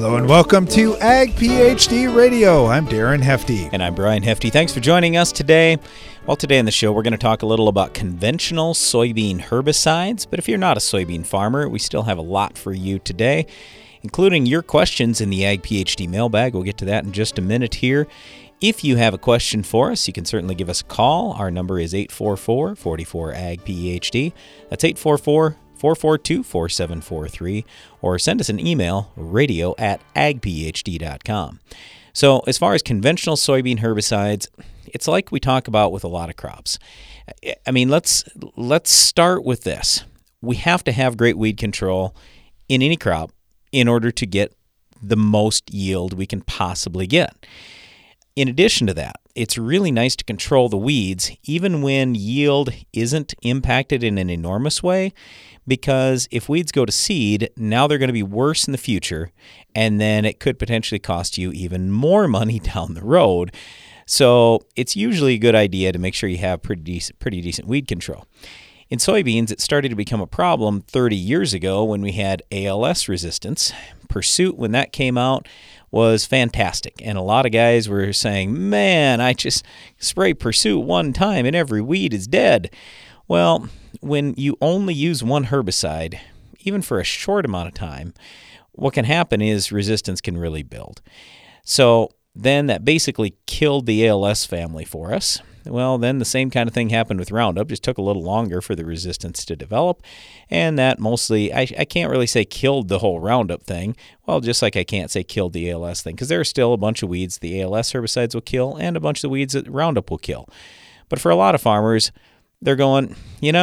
Hello and welcome to Ag PhD Radio. I'm Darren Hefty. And I'm Brian Hefty. Thanks for joining us today. Well, today on the show, we're going to talk a little about conventional soybean herbicides. But if you're not a soybean farmer, we still have a lot for you today, including your questions in the Ag PhD mailbag. We'll get to that in just a minute here. If you have a question for us, you can certainly give us a call. Our number is 844-44-AG-PHD. That's 844-442-4743, or send us an email, radio@agphd.com. So as far as conventional soybean herbicides, it's like we talk about with a lot of crops. I mean, let's start with this. We have to have great weed control in any crop in order to get the most yield we can possibly get. In addition to that, it's really nice to control the weeds even when yield isn't impacted in an enormous way, because if weeds go to seed, now they're going to be worse in the future, and then it could potentially cost you even more money down the road. So it's usually a good idea to make sure you have pretty decent weed control. In soybeans, it started to become a problem 30 years ago when we had ALS resistance. Pursuit, when that came out, was fantastic. And a lot of guys were saying, man, I just spray Pursuit one time and every weed is dead. Well, when you only use one herbicide, even for a short amount of time, what can happen is resistance can really build. So then that basically killed the ALS family for us. Well, then the same kind of thing happened with Roundup. Just took a little longer for the resistance to develop. And that mostly, I can't really say killed the whole Roundup thing. Well, just like I can't say killed the ALS thing, because there are still a bunch of weeds the ALS herbicides will kill and a bunch of the weeds that Roundup will kill. But for a lot of farmers, they're going,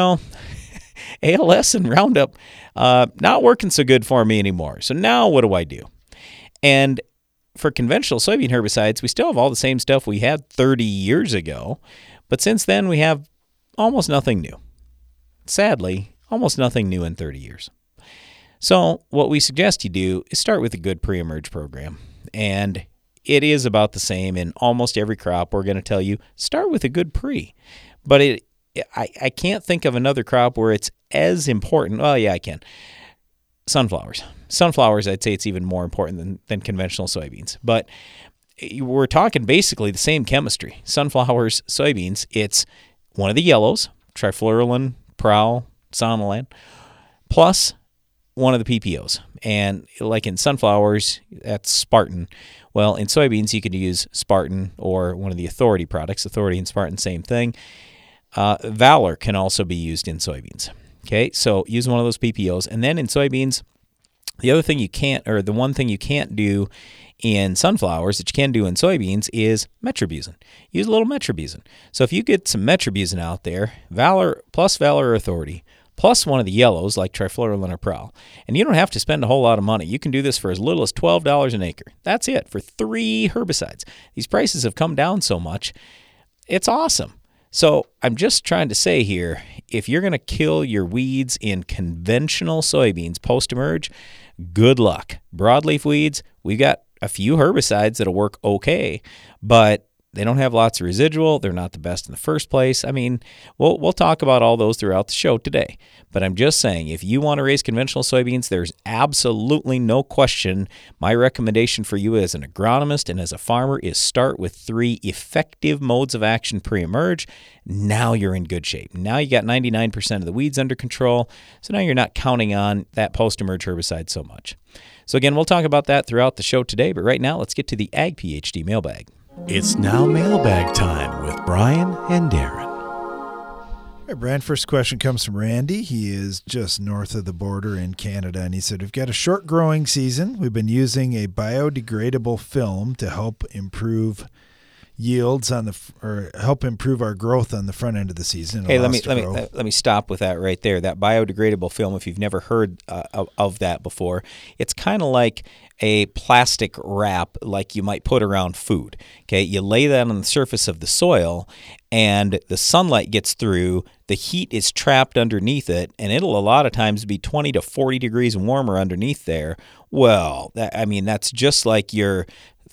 ALS and Roundup not working so good for me anymore. So now what do I do? And for conventional soybean herbicides, we still have all the same stuff we had 30 years ago, but since then we have almost nothing new. Sadly, almost nothing new in 30 years. So what we suggest you do is start with a good pre-emerge program, and it is about the same in almost every crop. We're going to tell you, start with a good pre, but I can't think of another crop where it's as important. Well, yeah, I can. Sunflowers. Sunflowers, I'd say it's even more important than conventional soybeans. But we're talking basically the same chemistry. Sunflowers, soybeans, it's one of the yellows, trifluralin, prowl, sonalan, plus one of the PPOs. And like in sunflowers, that's Spartan. Well, in soybeans, you could use Spartan or one of the Authority products. Authority and Spartan, same thing. Valor can also be used in soybeans. Okay, so use one of those PPOs. And then in soybeans, the other thing you can't, or the one thing you can't do in sunflowers that you can do in soybeans is metribuzin. Use a little metribuzin. So if you get some metribuzin out there, Valor or Authority, plus one of the yellows like trifluralin or prowl, and you don't have to spend a whole lot of money. You can do this for as little as $12 an acre. That's it for 3 herbicides. These prices have come down so much. It's awesome. So I'm just trying to say here, if you're going to kill your weeds in conventional soybeans post-emerge, good luck. Broadleaf weeds, we've got a few herbicides that'll work okay, but they don't have lots of residual. They're not the best in the first place. I mean, we'll talk about all those throughout the show today. But I'm just saying, if you want to raise conventional soybeans, there's absolutely no question. My recommendation for you as an agronomist and as a farmer is start with 3 effective modes of action pre-emerge. Now you're in good shape. Now you got 99% of the weeds under control. So now you're not counting on that post-emerge herbicide so much. So again, we'll talk about that throughout the show today. But right now, let's get to the Ag PhD mailbag. It's now mailbag time with Brian and Darren. All right, Brian, first question comes from Randy. He is just north of the border in Canada, and he said, we've got a short growing season. We've been using a biodegradable film to help improve yields help improve our growth on the front end of the season. Hey, let me stop with that right there. That biodegradable film, if you've never heard of that before, it's kind of like a plastic wrap like you might put around food. Okay, you lay that on the surface of the soil, and the sunlight gets through, the heat is trapped underneath it, and it'll a lot of times be 20 to 40 degrees warmer underneath there. Well, that's just like your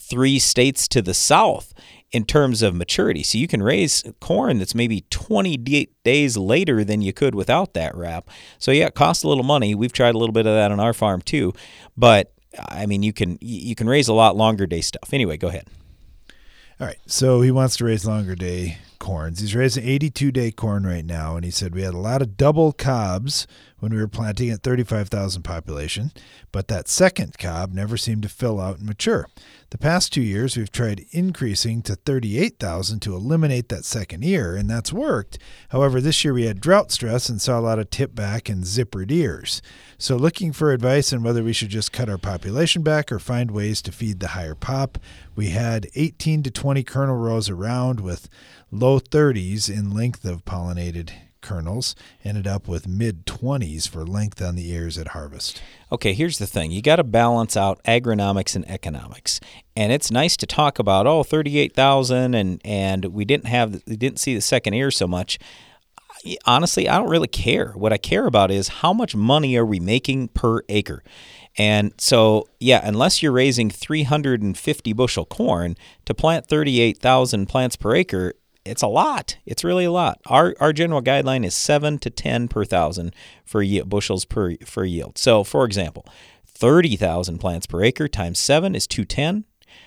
3 states to the south in terms of maturity. So you can raise corn that's maybe 20 days later than you could without that wrap. So yeah, it costs a little money. We've tried a little bit of that on our farm too, but I mean, you can raise a lot longer day stuff. Anyway, go ahead. All right, so he wants to raise longer day corns. He's raising 82-day corn right now, and he said we had a lot of double cobs when we were planting at 35,000 population, but that second cob never seemed to fill out and mature. The past 2 years, we've tried increasing to 38,000 to eliminate that second ear, and that's worked. However, this year we had drought stress and saw a lot of tip back and zippered ears. So looking for advice on whether we should just cut our population back or find ways to feed the higher pop. We had 18 to 20 kernel rows around with low 30s in length of pollinated kernels, ended up with mid-20s for length on the ears at harvest. Okay, here's the thing. You got to balance out agronomics and economics. And it's nice to talk about, 38,000 and we didn't see the second ear so much. Honestly, I don't really care. What I care about is how much money are we making per acre. And so, yeah, unless you're raising 350 bushel corn to plant 38,000 plants per acre, it's a lot. It's really a lot. Our general guideline is 7 to 10 per thousand for bushels for yield. So, for example, 30,000 plants per acre times 7 is 210.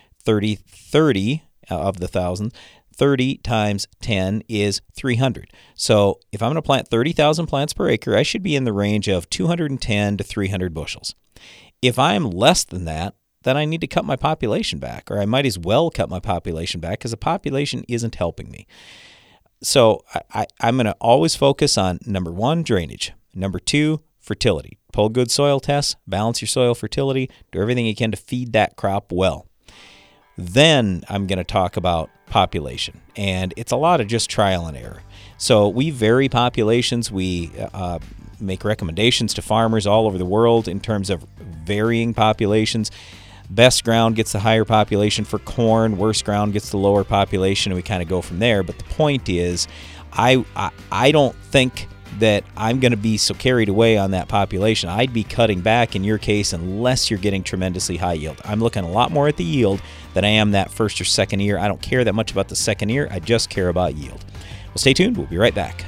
30 of the 1,000. 30 times 10 is 300. So if I'm going to plant 30,000 plants per acre, I should be in the range of 210 to 300 bushels. If I'm less than that, then I need to cut my population back, or I might as well cut my population back because the population isn't helping me. So I'm going to always focus on, number 1, drainage. Number 2, fertility. Pull good soil tests, balance your soil fertility, do everything you can to feed that crop well. Then I'm going to talk about population, and it's a lot of just trial and error. So we vary populations. We make recommendations to farmers all over the world in terms of varying populations. Best ground gets the higher population for corn. Worst ground gets the lower population, and we kind of go from there. But the point is, I don't think that I'm going to be so carried away on that population. I'd be cutting back in your case unless you're getting tremendously high yield. I'm looking a lot more at the yield than I am that first or second ear. I don't care that much about the second ear. I just care about yield. Well, stay tuned. We'll be right back.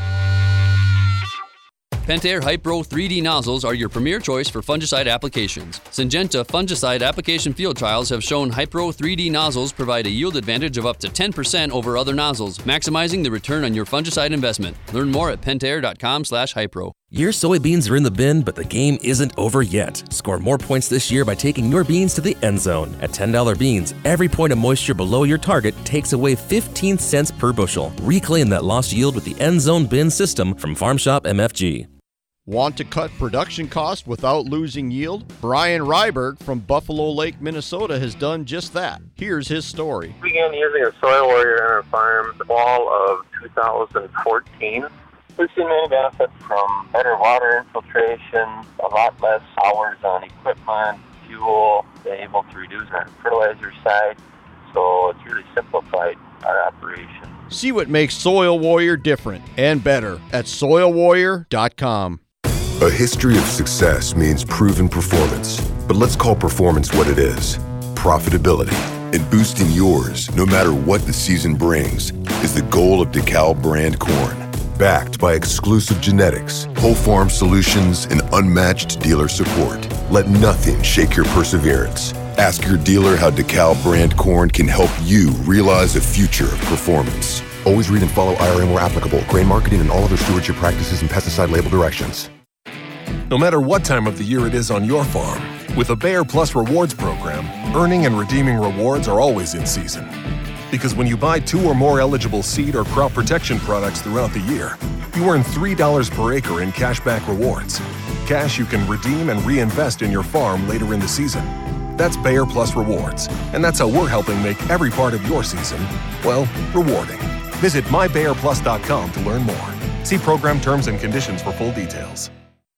Pentair Hypro 3D nozzles are your premier choice for fungicide applications. Syngenta fungicide application field trials have shown Hypro 3D nozzles provide a yield advantage of up to 10% over other nozzles, maximizing the return on your fungicide investment. Learn more at pentair.com/hypro. Your soybeans are in the bin, but the game isn't over yet. Score more points this year by taking your beans to the end zone. At $10 beans, every point of moisture below your target takes away 15 cents per bushel. Reclaim that lost yield with the end zone bin system from Farm Shop MFG. Want to cut production costs without losing yield? Brian Ryberg from Buffalo Lake, Minnesota has done just that. Here's his story. We began using a Soil Warrior on our farm the fall of 2014. We've seen many benefits from better water infiltration, a lot less hours on equipment, fuel, been able to reduce our fertilizer side, so it's really simplified our operation. See what makes Soil Warrior different and better at soilwarrior.com. A history of success means proven performance, but let's call performance what it is: profitability. And boosting yours, no matter what the season brings, is the goal of DeKalb brand corn. Backed by exclusive genetics, whole farm solutions, and unmatched dealer support. Let nothing shake your perseverance. Ask your dealer how DeKalb brand corn can help you realize a future of performance. Always read and follow IRM where applicable, grain marketing, and all other stewardship practices and pesticide label directions. No matter what time of the year it is on your farm, with a Bayer Plus Rewards program, earning and redeeming rewards are always in season. Because when you buy 2 or more eligible seed or crop protection products throughout the year, you earn $3 per acre in cashback rewards. Cash you can redeem and reinvest in your farm later in the season. That's Bayer Plus Rewards, and that's how we're helping make every part of your season, well, rewarding. Visit mybayerplus.com to learn more. See program terms and conditions for full details.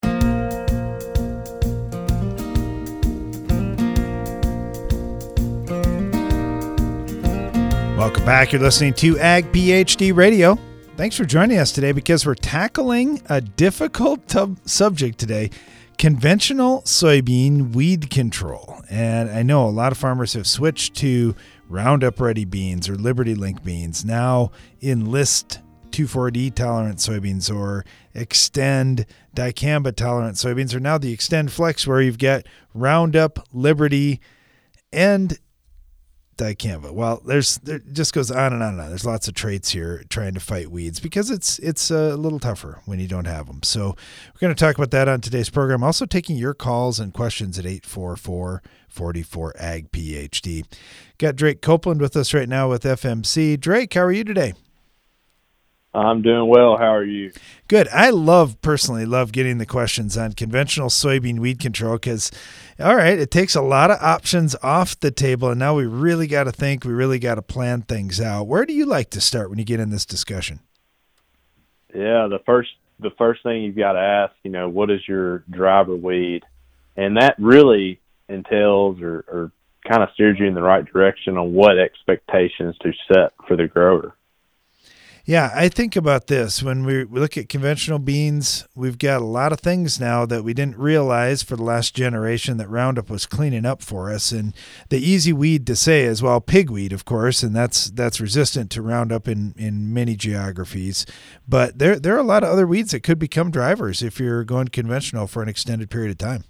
Welcome back. You're listening to Ag PhD Radio. Thanks for joining us today because we're tackling a difficult subject today: conventional soybean weed control. And I know a lot of farmers have switched to Roundup Ready beans or Liberty Link beans, now Enlist 2,4-D tolerant soybeans or Extend dicamba tolerant soybeans, or now the Extend Flex, where you've got Roundup, Liberty, and dicamba. Well, there just goes on and on and on. There's lots of traits here trying to fight weeds because it's a little tougher when you don't have them. So we're going to talk about that on today's program. Also taking your calls and questions at 844-44-AG-PHD. Got Drake Copeland with us right now with FMC. Drake, how are you today? I'm doing well. How are you? Good. I personally love getting the questions on conventional soybean weed control because, all right, it takes a lot of options off the table, and now we really got to think, we really got to plan things out. Where do you like to start when you get in this discussion? Yeah, the first thing you've got to ask, what is your driver weed? And that really entails or kind of steers you in the right direction on what expectations to set for the grower. Yeah, I think about this. When we look at conventional beans, we've got a lot of things now that we didn't realize for the last generation that Roundup was cleaning up for us. And the easy weed to say is, well, pigweed, of course, and that's resistant to Roundup in many geographies. But there are a lot of other weeds that could become drivers if you're going conventional for an extended period of time.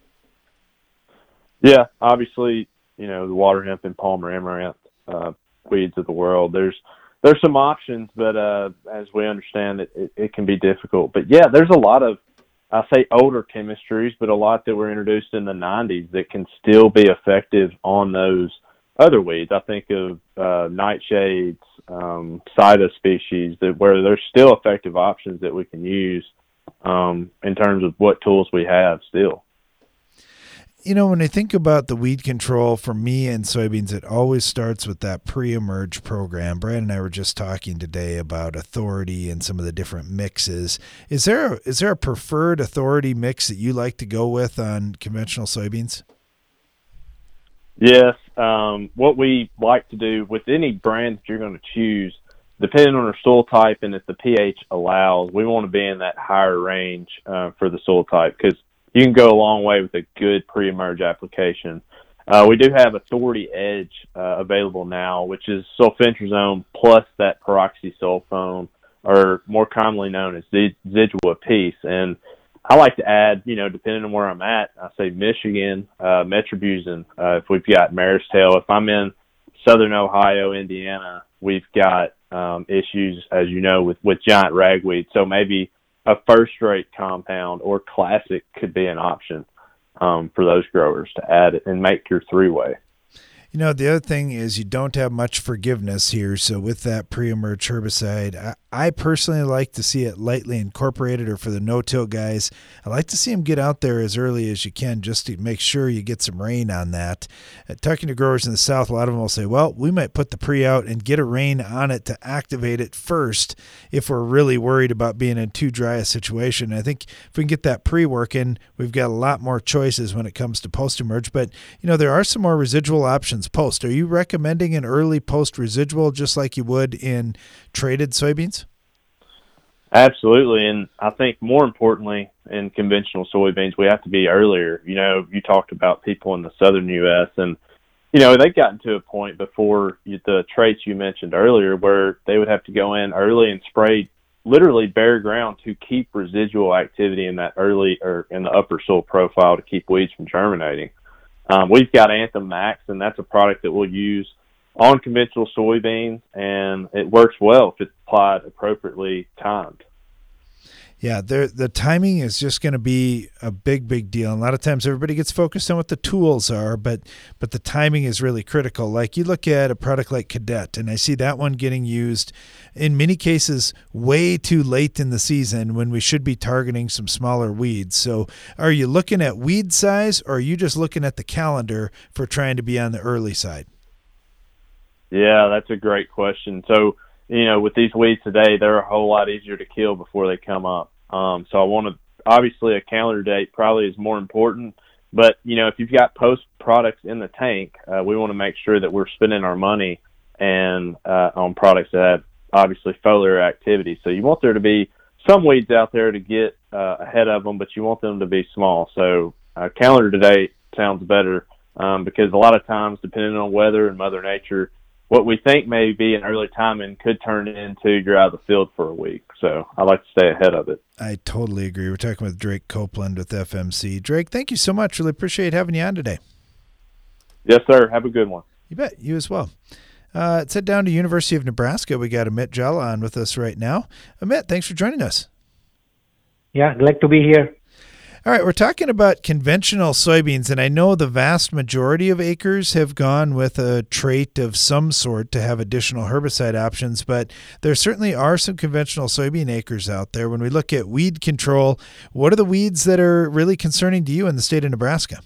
Yeah, obviously, the water hemp and Palmer amaranth weeds of the world, there's some options, but as we understand it can be difficult. But yeah, there's a lot of, I say older chemistries, but a lot that were introduced in the 90s that can still be effective on those other weeds. I think of nightshades, Sida species, where there's still effective options that we can use in terms of what tools we have still. When I think about the weed control for me and soybeans, it always starts with that pre-emerge program. Brad and I were just talking today about Authority and some of the different mixes. Is there a preferred Authority mix that you like to go with on conventional soybeans? Yes. What we like to do with any brand that you're going to choose, depending on our soil type and if the pH allows, we want to be in that higher range for the soil type because you can go a long way with a good pre-emerge application. We do have Authority Edge available now, which is sulfentrazone plus that peroxysulfone, or more commonly known as Zidua piece. And I like to add, depending on where I'm at, I say Michigan, Metribuzin, if we've got Mare's Tail. If I'm in southern Ohio, Indiana, we've got issues, as you know, with giant ragweed. So maybe a first-rate compound or classic could be an option for those growers to add it and make your three-way. The other thing is you don't have much forgiveness here. So with that pre-emerge herbicide, I personally like to see it lightly incorporated, or for the no-till guys, I like to see them get out there as early as you can just to make sure you get some rain on that. Talking to growers in the South, a lot of them will say, well, we might put the pre out and get a rain on it to activate it first if we're really worried about being in too dry a situation. I think if we can get that pre working, we've got a lot more choices when it comes to post-emerge. But, there are some more residual options post. Are you recommending an early post residual just like you would in traded soybeans? Absolutely, and I think more importantly in conventional soybeans, we have to be earlier. You talked about people in the southern U.S., and, they've gotten to a point before the traits you mentioned earlier where they would have to go in early and spray literally bare ground to keep residual activity in that early or in the upper soil profile to keep weeds from germinating. We've got Anthem Max, and that's a product that we'll use on conventional soybeans, and it works well if it's applied appropriately timed. Yeah, the timing is just going to be a big deal. And a lot of times everybody gets focused on what the tools are, but the timing is really critical. Like you look at a product like Cadet, and I see that one getting used in many cases way too late in the season when we should be targeting some smaller weeds. So are you looking at weed size, or are you just looking at the calendar for trying to be on the early side? Yeah, that's a great question. So, with these weeds today, they're a whole lot easier to kill before they come up. So I want to, obviously a calendar date probably is more important, but, if you've got post products in the tank, we want to make sure that we're spending our money and on products that have obviously foliar activity. So you want there to be some weeds out there to get ahead of them, but you want them to be small. So calendar date sounds better because a lot of times, depending on weather and Mother Nature, what we think may be an early timing could turn into you're out of the field for a week. So I like to stay ahead of it. I totally agree. We're talking with Drake Copeland with FMC. Drake, thank you so much. Really appreciate having you on today. Yes, sir. Have a good one. You bet. You as well. Let's head down to University of Nebraska. We got Amit Jhala on with us right now. Amit, thanks for joining us. Yeah, glad to be here. All right, we're talking about conventional soybeans, and I know the vast majority of acres have gone with a trait of some sort to have additional herbicide options, but there certainly are some conventional soybean acres out there. When we look at weed control, what are the weeds that are really concerning to you in the state of Nebraska?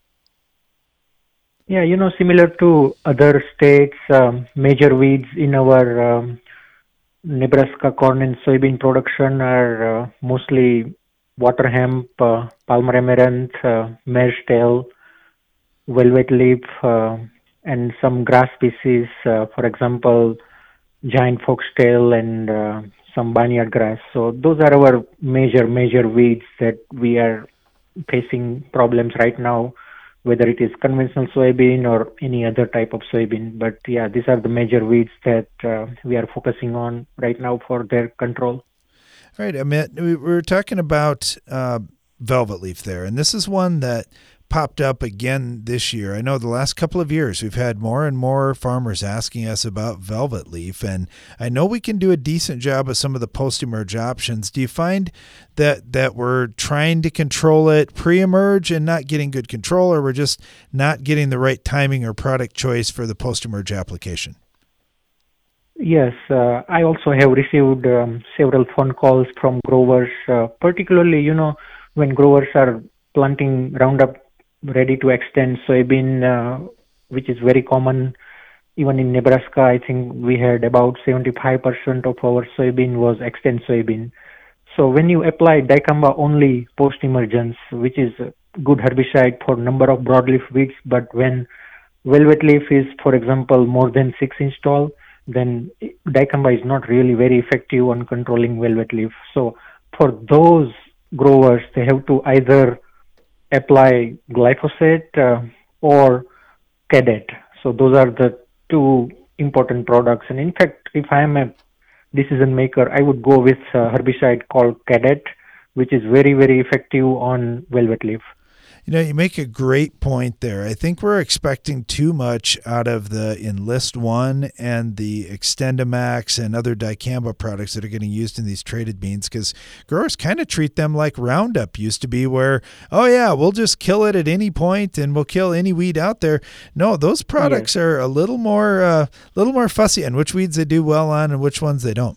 Yeah, similar to other states, major weeds in our Nebraska corn and soybean production are mostly water hemp, Palmer amaranth, mare's tail, velvet leaf, and some grass species, for example, giant foxtail and some barnyard grass. So those are our major weeds that we are facing problems right now, whether it is conventional soybean or any other type of soybean. But yeah, these are the major weeds that we are focusing on right now for their control. All right, Amit, we were talking about velvet leaf there, and this is one that popped up again this year. I know the last couple of years we've had more and more farmers asking us about velvet leaf, and I know we can do a decent job of some of the post-emerge options. Do you find that we're trying to control it pre-emerge and not getting good control, or we're just not getting the right timing or product choice for the post-emerge application? Yes, I also have received several phone calls from growers, particularly, when growers are planting Roundup Ready to Extend soybean, which is very common. Even in Nebraska, I think we had about 75% of our soybean was Extend soybean. So when you apply dicamba only post-emergence, which is a good herbicide for number of broadleaf weeds, but when velvet leaf is, for example, more than 6 inch tall, then dicamba is not really very effective on controlling velvet leaf. So for those growers, they have to either apply glyphosate or Cadet. So those are the two important products. And in fact, if I am a decision maker, I would go with a herbicide called Cadet, which is very, very effective on velvet leaf. You make a great point there. I think we're expecting too much out of the Enlist One and the Extendamax and other dicamba products that are getting used in these traded beans, because growers kind of treat them like Roundup used to be, where, oh yeah, we'll just kill it at any point and we'll kill any weed out there. No, those products are a little more fussy on which weeds they do well on and which ones they don't.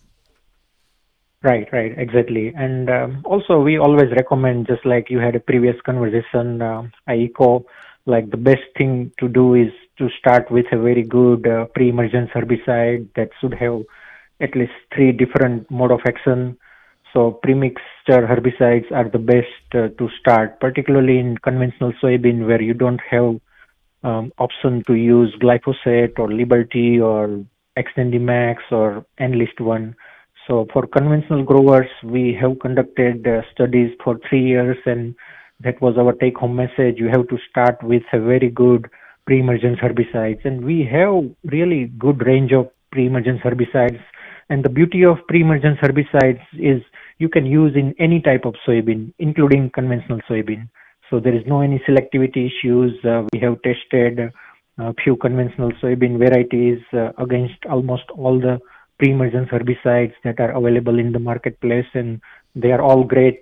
Right, exactly. And also we always recommend, just like you had a previous conversation, I echo, like the best thing to do is to start with a very good pre-emergence herbicide that should have at least 3 different mode of action. So premixture herbicides are the best to start, particularly in conventional soybean where you don't have option to use glyphosate or Liberty or Extendamax or Enlist One. So for conventional growers, we have conducted studies for 3 years, and that was our take-home message. You have to start with a very good pre-emergence herbicides, and we have really good range of pre-emergence herbicides. And the beauty of pre-emergence herbicides is you can use in any type of soybean, including conventional soybean. So there is no any selectivity issues. We have tested a few conventional soybean varieties against almost all the pre-emergence herbicides that are available in the marketplace, and they are all great.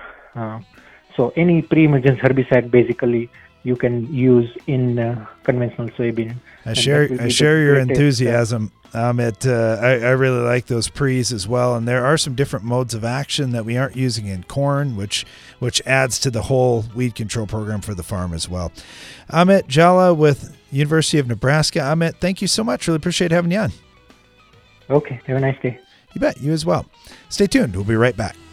So any pre-emergence herbicide basically you can use in conventional soybean. I share your enthusiasm, Amit. I really like those pre's as well, and there are some different modes of action that we aren't using in corn, which adds to the whole weed control program for the farm as well. Amit Jhala with University of Nebraska. Amit, thank you so much. Really appreciate having you on. Okay, have a nice day. You bet, you as well. Stay tuned. We'll be right back.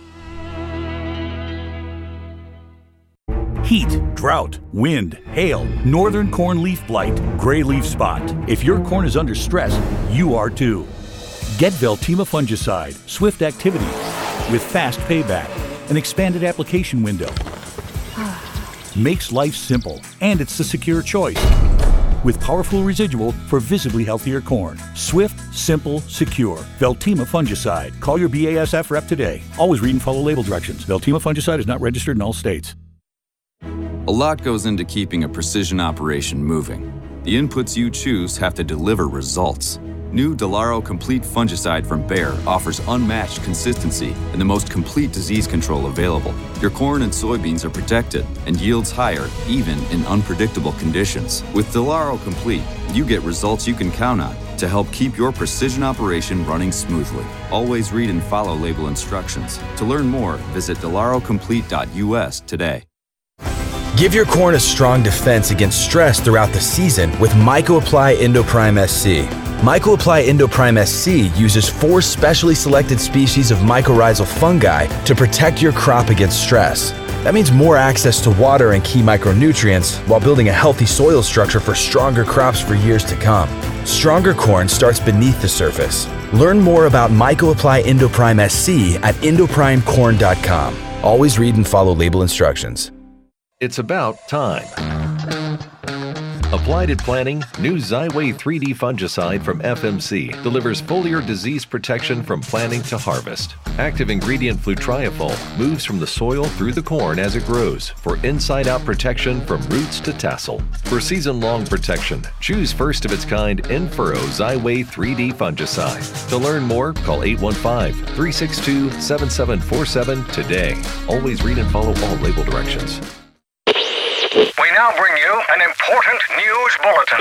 Heat, drought, wind, hail, northern corn leaf blight, gray leaf spot. If your corn is under stress, you are too. Get Veltima fungicide, swift activity, with fast payback, an expanded application window. Makes life simple, and it's the secure choice. with powerful residual for visibly healthier corn. Swift, simple, secure. Veltima fungicide. Call your BASF rep today. Always read and follow label directions. Veltima fungicide is not registered in all states. A lot goes into keeping a precision operation moving. The inputs you choose have to deliver results. New Delaro Complete Fungicide from Bayer offers unmatched consistency and the most complete disease control available. Your corn and soybeans are protected and yields higher even in unpredictable conditions. With Delaro Complete, you get results you can count on to help keep your precision operation running smoothly. Always read and follow label instructions. To learn more, visit delarocomplete.us today. Give your corn a strong defense against stress throughout the season with MycoApply Endoprime SC. MycoApply Endoprime SC uses 4 specially selected species of mycorrhizal fungi to protect your crop against stress. That means more access to water and key micronutrients while building a healthy soil structure for stronger crops for years to come. Stronger corn starts beneath the surface. Learn more about MycoApply Endoprime SC at endoprimecorn.com. Always read and follow label instructions. It's about time. Applied at planting, new Xyway 3D fungicide from FMC delivers foliar disease protection from planting to harvest. Active ingredient flutriafol moves from the soil through the corn as it grows for inside-out protection from roots to tassel. For season-long protection, choose first of its kind Infurrow Xyway 3D fungicide. To learn more, call 815-362-7747 today. Always read and follow all label directions. We now bring you an important news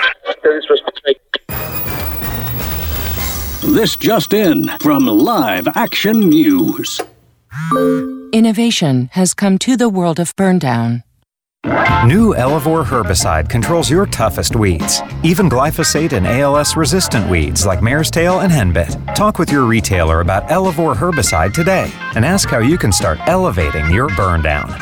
bulletin. This just in from Live Action News. Innovation has come to the world of burndown. New Elevore herbicide controls your toughest weeds, even glyphosate and ALS-resistant weeds like mare's tail and henbit. Talk with your retailer about Elevore herbicide today and ask how you can start elevating your burndown.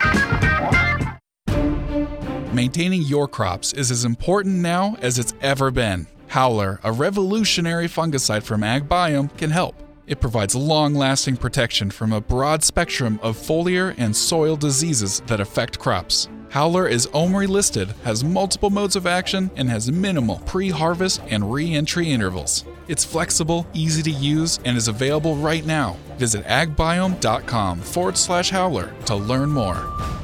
Maintaining your crops is as important now as it's ever been. Howler, a revolutionary fungicide from AgBiome, can help. It provides long-lasting protection from a broad spectrum of foliar and soil diseases that affect crops. Howler is OMRI listed, has multiple modes of action, and has minimal pre-harvest and re-entry intervals. It's flexible, easy to use, and is available right now. Visit agbiome.com/howler to learn more.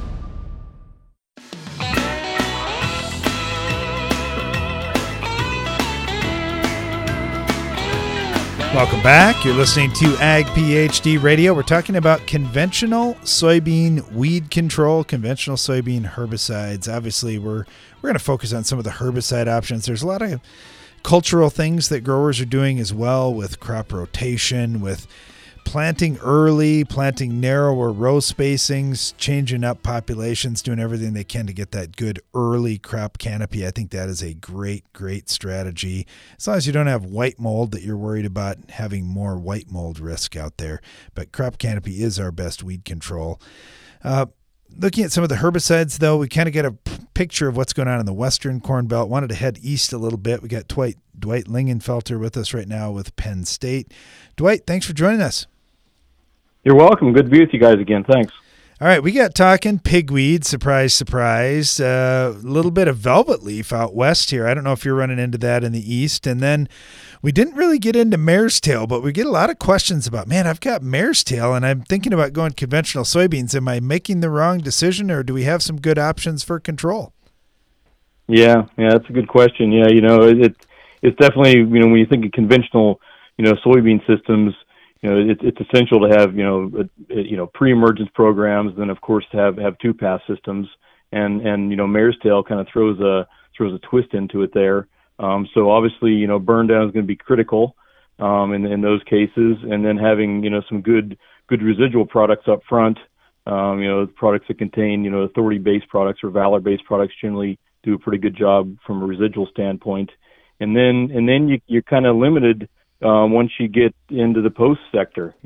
Welcome back. You're listening to Ag PhD Radio. We're talking about conventional soybean weed control, conventional soybean herbicides. Obviously, we're going to focus on some of the herbicide options. There's a lot of cultural things that growers are doing as well with crop rotation, with planting early, planting narrower row spacings, changing up populations, doing everything they can to get that good early crop canopy. I think that is a great, great strategy. As long as you don't have white mold that you're worried about having more white mold risk out there. But crop canopy is our best weed control. Looking at some of the herbicides, though, we kind of get a picture of what's going on in the western Corn Belt. Wanted to head east a little bit. We got Dwight Lingenfelter with us right now with Penn State. Dwight, thanks for joining us. You're welcome. Good to be with you guys again. Thanks. All right, we got talking pigweed, surprise, surprise. A little bit of velvet leaf out west here. I don't know if you're running into that in the east. And then we didn't really get into mare's tail, but we get a lot of questions about, man, I've got mare's tail, and I'm thinking about going conventional soybeans. Am I making the wrong decision, or do we have some good options for control? Yeah, that's a good question. Yeah, it's definitely, when you think of conventional, soybean systems, it's essential to have pre-emergence programs, then of course to have two-pass systems, and mare's tail kind of throws a twist into it there. So obviously burn down is going to be critical in those cases, and then having some good residual products up front. Products that contain authority-based products or valor-based products generally do a pretty good job from a residual standpoint, and then you're kind of limited. Once you get into the post sector,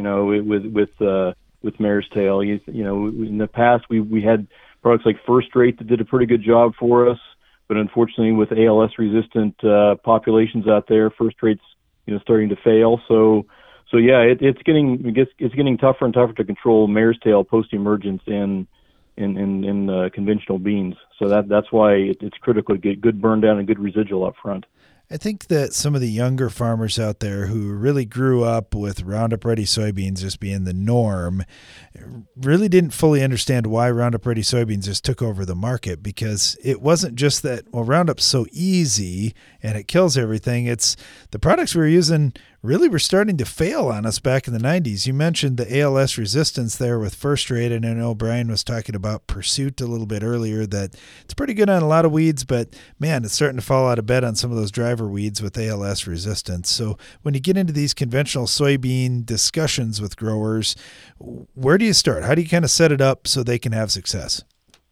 with mare's tail, in the past we had products like First Rate that did a pretty good job for us, but unfortunately with ALS resistant populations out there, First Rate's starting to fail. So yeah, it's getting tougher and tougher to control mare's tail post emergence in in conventional beans. So that's why it's critical to get good burn down and good residual up front. I think that some of the younger farmers out there who really grew up with Roundup Ready soybeans just being the norm really didn't fully understand why Roundup Ready soybeans just took over the market, because it wasn't just that, well, Roundup's so easy and it kills everything. It's the products we were using really were starting to fail on us back in the 90s. You mentioned the ALS resistance there with First Rate, and I know Brian was talking about Pursuit a little bit earlier, that it's pretty good on a lot of weeds, but man, it's starting to fall out of bed on some of those driver weeds with ALS resistance. So when you get into these conventional soybean discussions with growers, where do you start? How do you kind of set it up so they can have success?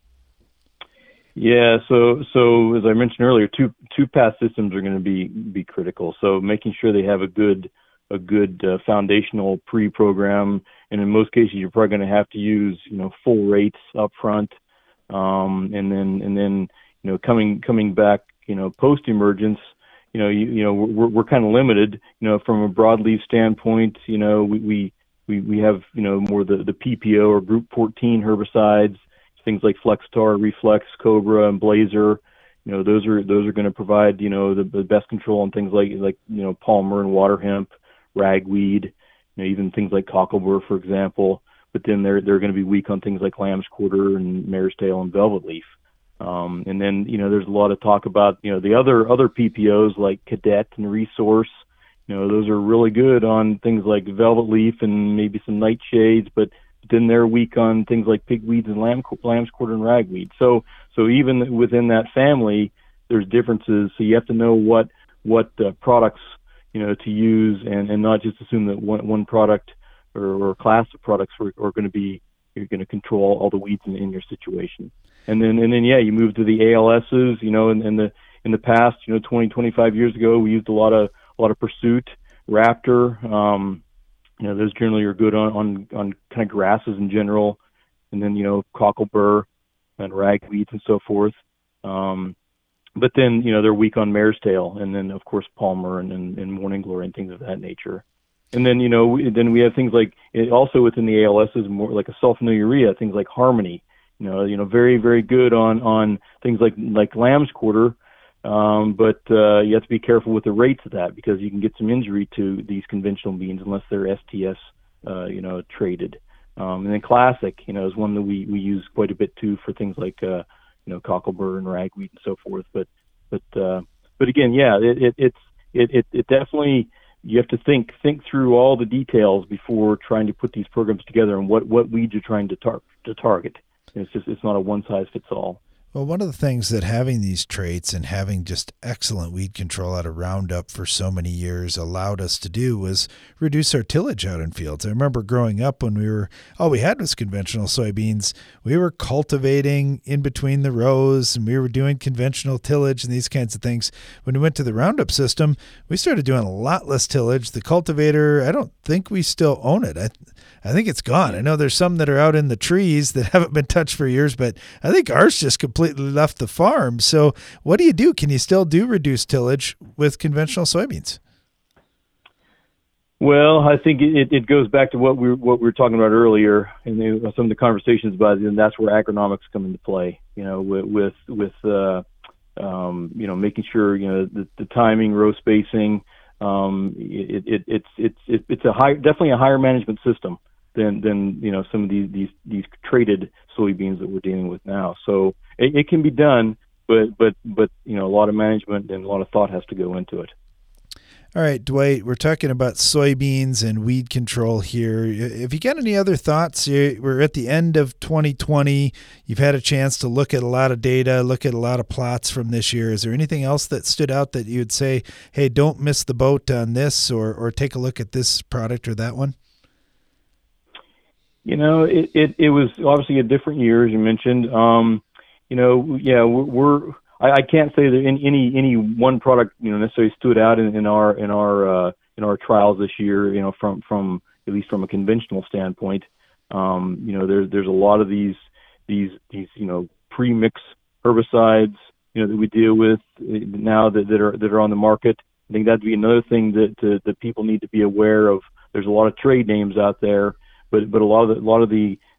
Yeah, so as I mentioned earlier, two-pass systems are going to be critical. So making sure they have a good foundational pre-program, and in most cases you're probably going to have to use full rates up front, and then coming back post emergence, we're kind of limited from a broadleaf standpoint. We have more the PPO or Group 14 herbicides. Things like Flexstar, Reflex, Cobra, and Blazer, those are going to provide the best control on things like Palmer and water hemp, ragweed, even things like cocklebur, for example. But then they're going to be weak on things like lamb's quarter and mare's tail and velvet leaf. And then there's a lot of talk about the other PPOs like Cadet and Resource. Those are really good on things like velvet leaf and maybe some nightshades, but then they're weak on things like pigweeds and lamb's quarter and ragweed. So even within that family, there's differences. So you have to know what products to use, and not just assume that one product or class of products are going to be, you're going to control all the weeds in your situation. And then you move to the ALSs. In the past 20, 25 years ago, we used a lot of Pursuit, Raptor. Those generally are good on kind of grasses in general, and then cocklebur and ragweeds and so forth. But then they're weak on mare's tail, and then of course Palmer and morning glory and things of that nature. And then then we have things like also within the ALS is more like a sulfonylurea, things like Harmony. Very very good on things like lamb's quarter. But you have to be careful with the rates of that, because you can get some injury to these conventional beans unless they're STS, traded. And then Classic, is one that we use quite a bit too for things like, cocklebur and ragweed and so forth. But again, yeah, it definitely, you have to think through all the details before trying to put these programs together and what weeds you're trying to target. It's not a one size fits all. Well, one of the things that having these traits and having just excellent weed control out of Roundup for so many years allowed us to do was reduce our tillage out in fields. I remember growing up when all we had was conventional soybeans. We were cultivating in between the rows, and we were doing conventional tillage and these kinds of things. When we went to the Roundup system, we started doing a lot less tillage. The cultivator, I don't think we still own it. I think it's gone. I know there's some that are out in the trees that haven't been touched for years, but I think ours just completely left the farm. So what do you do? Can you still do reduced tillage with conventional soybeans? Well, I think it goes back to what we were talking about earlier, and some of the conversations about it, and that's where agronomics come into play. With making sure the timing, row spacing. It's definitely a higher management system than some of these traded soybeans that we're dealing with now. So it can be done, but a lot of management and a lot of thought has to go into it. All right, Dwight, we're talking about soybeans and weed control here. Have you got any other thoughts? We're at the end of 2020. You've had a chance to look at a lot of data, look at a lot of plots from this year. Is there anything else that stood out that you would say, hey, don't miss the boat on this, or take a look at this product or that one? It was obviously a different year, as you mentioned. I can't say that any one product necessarily stood out in our trials this year. From at least from a conventional standpoint, there's a lot of these pre-mix herbicides that we deal with now that are on the market. I think that'd be another thing that people need to be aware of. There's a lot of trade names out there, but a lot of the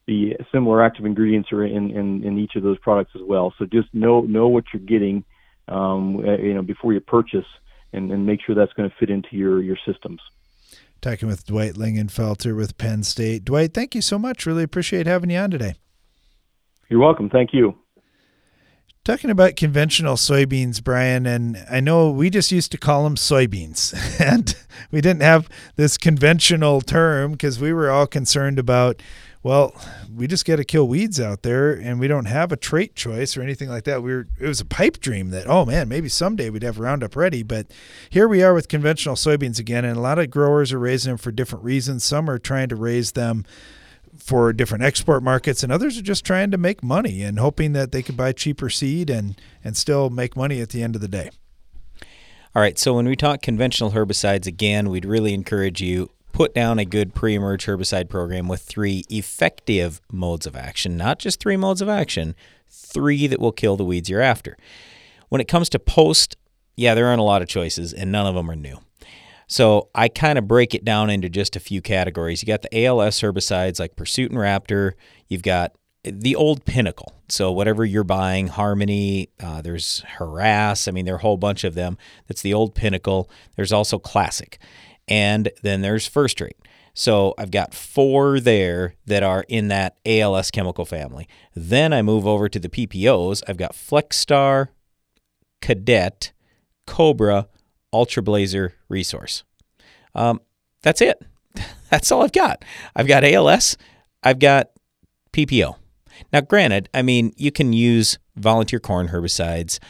the similar active ingredients are in each of those products as well. So just know what you're getting, before you purchase, and make sure that's going to fit into your systems. Talking with Dwight Lingenfelter with Penn State. Dwight, thank you so much. Really appreciate having you on today. You're welcome. Thank you. Talking about conventional soybeans, Brian, and I know we just used to call them soybeans, and we didn't have this conventional term because we were all concerned about, well, we just got to kill weeds out there, and we don't have a trait choice or anything like that. It was a pipe dream that, oh man, maybe someday we'd have Roundup Ready, but here we are with conventional soybeans again, and a lot of growers are raising them for different reasons. Some are trying to raise them for different export markets, and others are just trying to make money and hoping that they could buy cheaper seed and still make money at the end of the day. All right, so when we talk conventional herbicides, again, we'd really encourage you, put down a good pre-emerge herbicide program with 3 effective modes of action, not just 3 modes of action, 3 that will kill the weeds you're after. When it comes to post, there aren't a lot of choices, and none of them are new. So I kind of break it down into just a few categories. You got the ALS herbicides like Pursuit and Raptor. You've got the old Pinnacle. So whatever you're buying, Harmony, there's Harass. I mean, there are a whole bunch of them. That's the old Pinnacle. There's also Classic. And then there's First Rate. So I've got 4 there that are in that ALS chemical family. Then I move over to the PPOs. I've got FlexStar, Cadet, Cobra, Ultra Blazer, Resource. That's it. That's all I've got. I've got ALS. I've got PPO. Now, granted, I mean, you can use volunteer corn herbicides.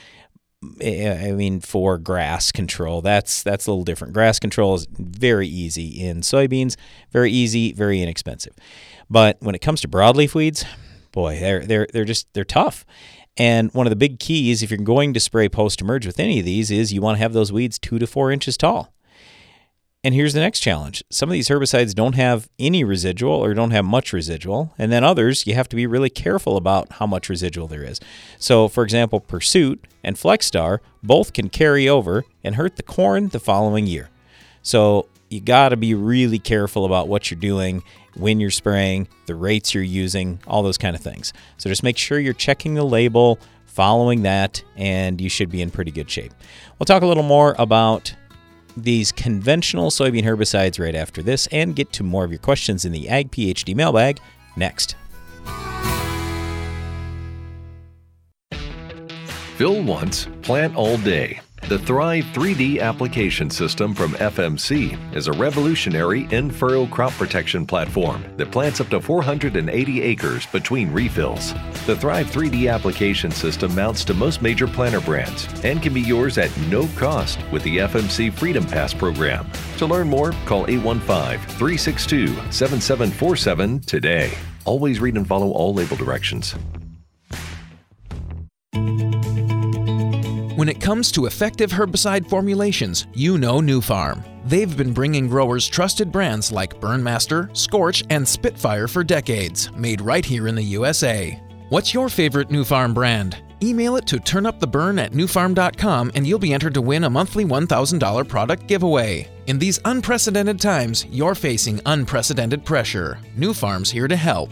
I mean, for grass control, that's a little different. Grass control is very easy in soybeans, very easy, very inexpensive. But when it comes to broadleaf weeds, boy, they're tough. And one of the big keys, if you're going to spray post-emerge with any of these, is you want to have those weeds 2 to 4 inches tall. And here's the next challenge. Some of these herbicides don't have any residual or don't have much residual. And then others, you have to be really careful about how much residual there is. So, for example, Pursuit and FlexStar both can carry over and hurt the corn the following year. So you got to be really careful about what you're doing, when you're spraying, the rates you're using, all those kind of things. So just make sure you're checking the label, following that, and you should be in pretty good shape. We'll talk a little more about these conventional soybean herbicides right after this and get to more of your questions in the Ag PhD mailbag next. Fill once, plant all day. The Thrive 3D application system from FMC is a revolutionary in-furrow crop protection platform that plants up to 480 acres between refills. The Thrive 3D application system mounts to most major planter brands and can be yours at no cost with the FMC Freedom Pass program. To learn more, call 815-362-7747 today. Always read and follow all label directions. When it comes to effective herbicide formulations, you know Nufarm. They've been bringing growers trusted brands like Burnmaster, Scorch, and Spitfire for decades, made right here in the USA. What's your favorite Nufarm brand? Email it to turnuptheburn@nufarm.com and you'll be entered to win a monthly $1,000 product giveaway. In these unprecedented times, you're facing unprecedented pressure. Nufarm's here to help.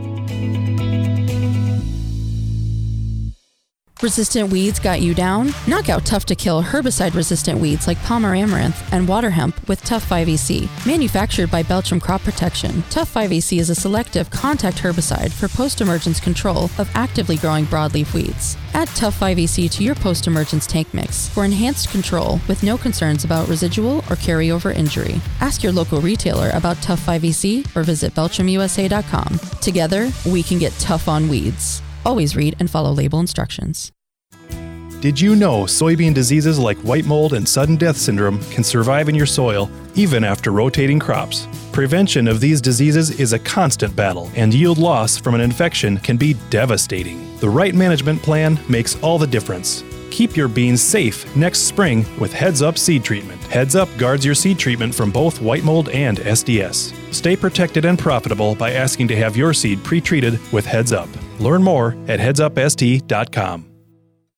Resistant weeds got you down? Knock out tough-to-kill herbicide-resistant weeds like Palmer amaranth and water hemp with Tough 5EC. Manufactured by Belchim Crop Protection, Tough 5EC is a selective contact herbicide for post-emergence control of actively growing broadleaf weeds. Add Tough 5EC to your post-emergence tank mix for enhanced control with no concerns about residual or carryover injury. Ask your local retailer about Tough 5EC or visit BelchimUSA.com. Together, we can get tough on weeds. Always read and follow label instructions. Did you know soybean diseases like white mold and sudden death syndrome can survive in your soil even after rotating crops? Prevention of these diseases is a constant battle, and yield loss from an infection can be devastating. The right management plan makes all the difference. Keep your beans safe next spring with Heads Up Seed Treatment. Heads Up guards your seed treatment from both white mold and SDS. Stay protected and profitable by asking to have your seed pre-treated with Heads Up. Learn more at headsupst.com.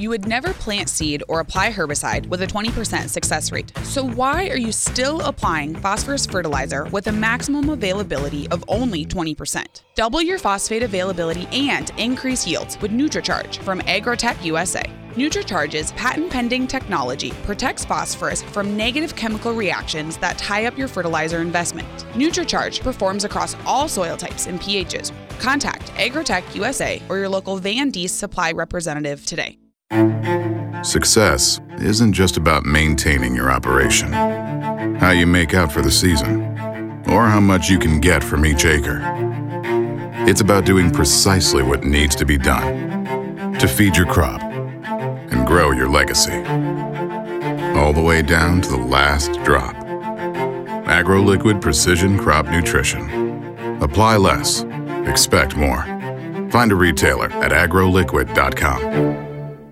You would never plant seed or apply herbicide with a 20% success rate. So why are you still applying phosphorus fertilizer with a maximum availability of only 20%? Double your phosphate availability and increase yields with NutriCharge from Agrotech USA. NutriCharge's patent-pending technology protects phosphorus from negative chemical reactions that tie up your fertilizer investment. NutriCharge performs across all soil types and pHs. Contact Agrotech USA or your local Van Dees supply representative today. Success isn't just about maintaining your operation, how you make out for the season, or how much you can get from each acre. It's about doing precisely what needs to be done to feed your crop and grow your legacy, all the way down to the last drop. AgroLiquid Precision Crop Nutrition. Apply less, expect more. Find a retailer at agroliquid.com.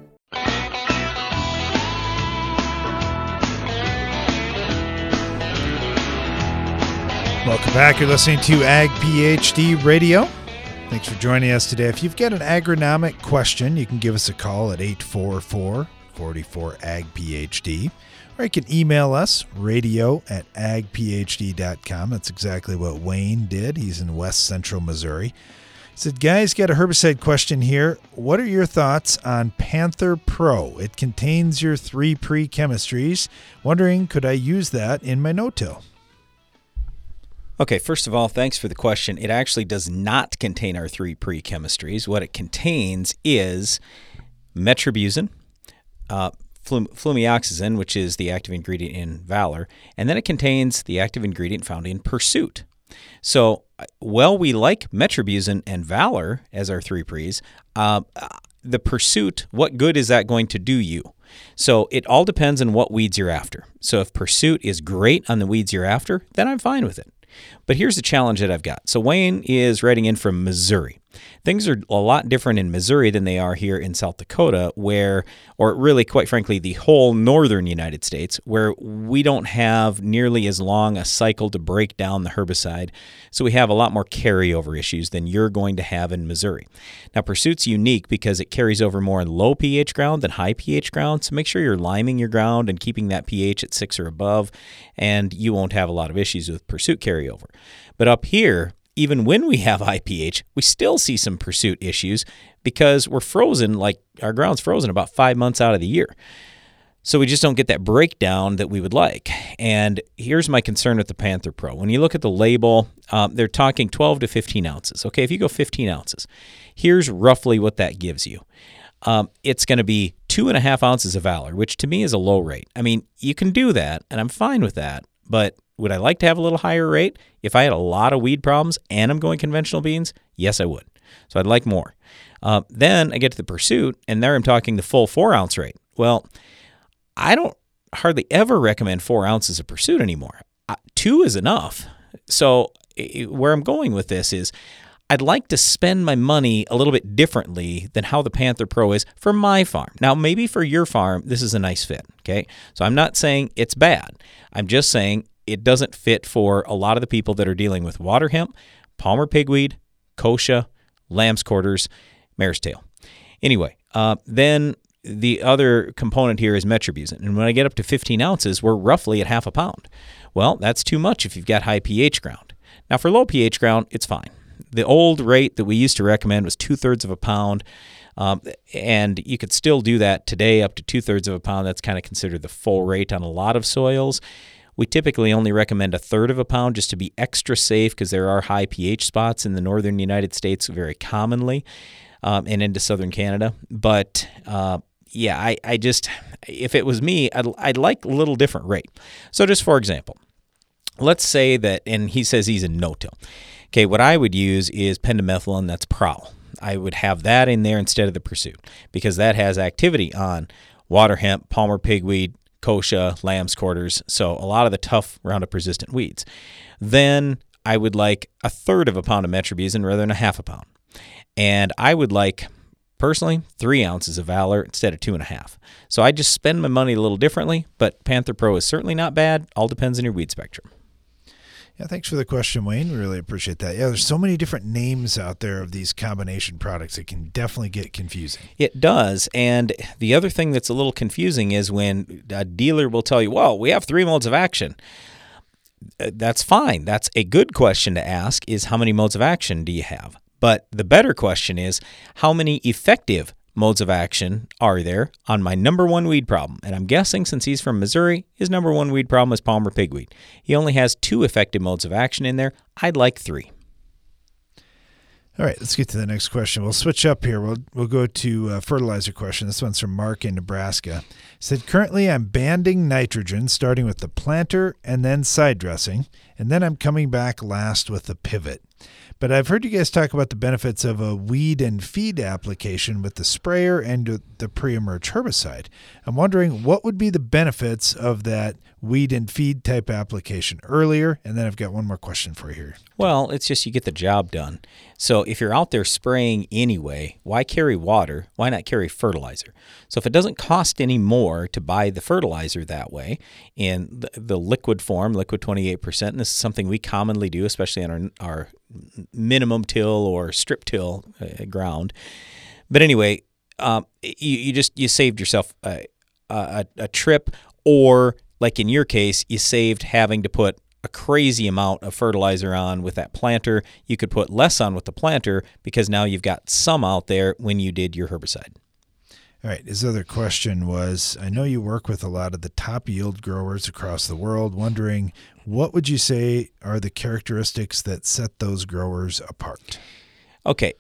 Welcome back. You're listening to Ag PhD Radio. Thanks for joining us today. If you've got an agronomic question, you can give us a call at 844-44-AG-PhD, or you can email us, radio@agphd.com. That's exactly what Wayne did. He's in West Central Missouri. He said, guys, got a herbicide question here. What are your thoughts on Panther Pro? It contains your 3 pre-chemistries. Wondering, could I use that in my no-till? Okay, first of all, thanks for the question. It actually does not contain our 3 pre-chemistries. What it contains is metribuzin, flumioxazin, which is the active ingredient in Valor, and then it contains the active ingredient found in Pursuit. So, while we like metribuzin and Valor as our 3 pre's, the Pursuit, what good is that going to do you? So it all depends on what weeds you're after. So if Pursuit is great on the weeds you're after, then I'm fine with it. But here's the challenge that I've got. So Wayne is writing in from Missouri. Things are a lot different in Missouri than they are here in South Dakota, where, or really, quite frankly, the whole northern United States, where we don't have nearly as long a cycle to break down the herbicide. So we have a lot more carryover issues than you're going to have in Missouri. Now, Pursuit's unique because it carries over more in low pH ground than high pH ground. So make sure you're liming your ground and keeping that pH at 6 or above, and you won't have a lot of issues with Pursuit carryover. But up here, even when we have high pH, we still see some Pursuit issues because we're frozen, like our ground's frozen about 5 months out of the year. So we just don't get that breakdown that we would like. And here's my concern with the Panther Pro. When you look at the label, they're talking 12 to 15 ounces. Okay, if you go 15 ounces, here's roughly what that gives you. It's going to be 2.5 ounces of Valor, which to me is a low rate. I mean, you can do that, and I'm fine with that, but would I like to have a little higher rate? If I had a lot of weed problems and I'm going conventional beans, yes, I would. So I'd like more. Then I get to the Pursuit, and there I'm talking the full 4-ounce rate. Well, I don't hardly ever recommend 4 ounces of Pursuit anymore. 2 is enough. So where I'm going with this is I'd like to spend my money a little bit differently than how the Panther Pro is for my farm. Now, maybe for your farm, this is a nice fit, okay? So I'm not saying it's bad. I'm just saying it doesn't fit for a lot of the people that are dealing with water hemp, Palmer pigweed, kochia, lamb's quarters, mare's tail. Anyway, then the other component here is metribuzin. And when I get up to 15 ounces, we're roughly at half a pound. Well, that's too much if you've got high pH ground. Now, for low pH ground, it's fine. The old rate that we used to recommend was 2/3 of a pound. And you could still do that today up to 2/3 of a pound. That's kind of considered the full rate on a lot of soils. We typically only recommend 1/3 of a pound just to be extra safe because there are high pH spots in the northern United States very commonly and into southern Canada. But yeah, I just, if it was me, I'd like a little different rate. So just for example, let's say that, and he says he's in no-till. Okay, what I would use is pendimethalin, that's Prowl. I would have that in there instead of the Pursuit because that has activity on water hemp, Palmer pigweed, kochia, lamb's quarters, so a lot of the tough Roundup resistant weeds. Then I would like 1/3 of a pound of metribuzin rather than 1/2 pound. And I would like, personally, 3 ounces of Valor instead of 2.5. So I just spend my money a little differently, but Panther Pro is certainly not bad. All depends on your weed spectrum. Yeah, thanks for the question, Wayne. We really appreciate that. Yeah, there's so many different names out there of these combination products. It can definitely get confusing. It does. And the other thing that's a little confusing is when a dealer will tell you, well, we have 3 modes of action. That's fine. That's a good question to ask, is how many modes of action do you have? But the better question is, how many effective modes of action are there on my number one weed problem? And I'm guessing since he's from Missouri, his number one weed problem is Palmer pigweed. He only has 2 effective modes of action in there. I'd like 3. All right, let's get to the next question. We'll switch up here. We'll go to a fertilizer question. This one's from Mark in Nebraska. He said, currently I'm banding nitrogen, starting with the planter and then side dressing, and then I'm coming back last with the pivot. But I've heard you guys talk about the benefits of a weed and feed application with the sprayer and the pre-emerge herbicide. I'm wondering what would be the benefits of that weed and feed type application earlier? And then I've got one more question for you here. Well, it's just you get the job done. So if you're out there spraying anyway, why carry water? Why not carry fertilizer? So if it doesn't cost any more to buy the fertilizer that way in the liquid form, liquid 28%, and this is something we commonly do, especially on our minimum till or strip till ground. But anyway, you saved yourself a trip, or like in your case, you saved having to put a crazy amount of fertilizer on with that planter. You could put less on with the planter because now you've got some out there when you did your herbicide. All right. His other question was, I know you work with a lot of the top yield growers across the world, wondering what would you say are the characteristics that set those growers apart? Okay.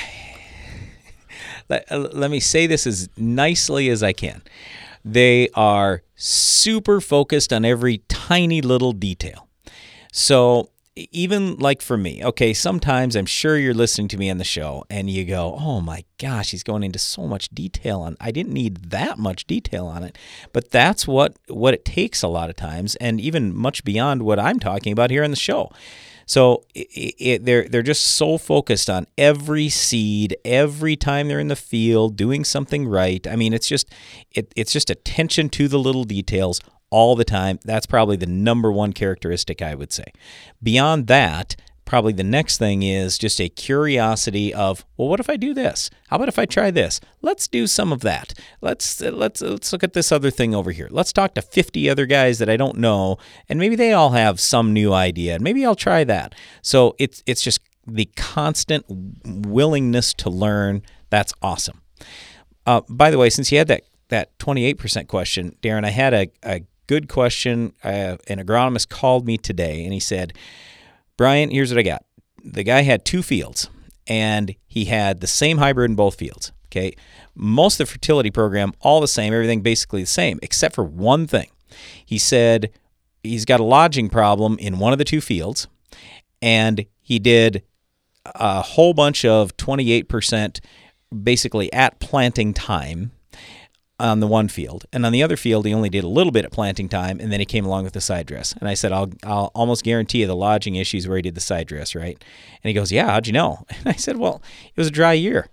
Let me say this as nicely as I can. They are super focused on every tiny little detail. So even like for me, okay, sometimes I'm sure you're listening to me on the show and you go, oh my gosh, he's going into so much detail on, I didn't need that much detail on it. But that's what it takes a lot of times, and even much beyond what I'm talking about here on the show. So they're just so focused on every seed, every time they're in the field, doing something right. I mean, it's just attention to the little details all the time. That's probably the number one characteristic, I would say. Beyond that, probably the next thing is just a curiosity of, well, what if I do this? How about if I try this? Let's do some of that. Let's look at this other thing over here. Let's talk to 50 other guys that I don't know, and maybe they all have some new idea, and maybe I'll try that. So it's just the constant willingness to learn. That's awesome. By the way, since you had that 28% question, Darren, I had a good question. An agronomist called me today, and he said, Brian, here's what I got. The guy had 2 fields, and he had the same hybrid in both fields. Okay, most of the fertility program, all the same, everything basically the same, except for one thing. He said he's got a lodging problem in one of the 2 fields, and he did a whole bunch of 28% basically at planting time on the one field, and on the other field he only did a little bit at planting time, and then he came along with the side dress. And I said, I'll almost guarantee you the lodging issues where he did the side dress, right? And he goes, yeah, how'd you know? And I said, well, it was a dry year.